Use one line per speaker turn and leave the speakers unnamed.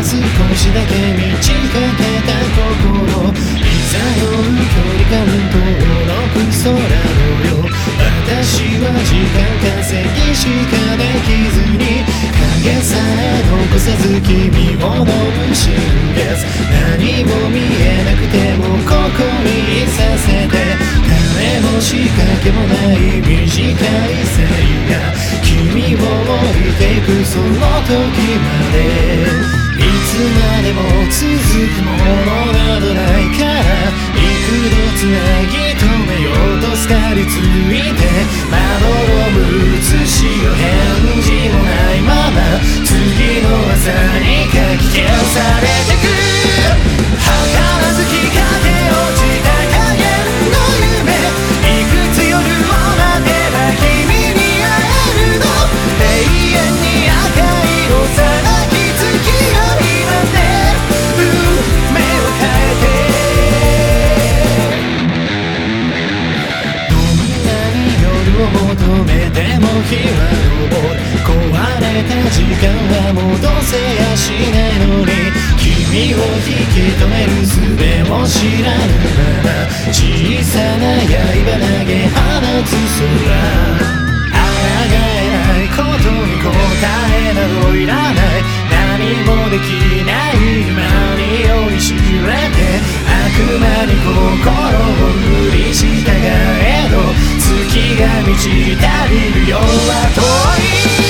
少しだけ満ち欠けた心、いざの距離感登録空のよ。私は時間稼ぎしかできずに、影さえ残さず君を無心です。何も見えなくてもここにいさせて、誰も仕掛けもない短い線が君を置いていくその時まで。いつまでも続くものなどないから、幾度つなぎ止めようとすがりついて、まどろむ写しを返事もないまま次の朝にかき消されてく。図らず日陰落ちた影の夢、いくつ夜を待てば君に会えるの。永遠に赤い幼き月の今で運命を変えて、どんなに夜を求めても日は昇る。壊れた時間は戻せやしないのに、君を引き止める術を知らぬまま小さな刃投げ放つ空。抗えないことに答えなどいらない、何もできない今に酔いしれて、悪魔に心を振り従えど月が満ち足りるよは遠い。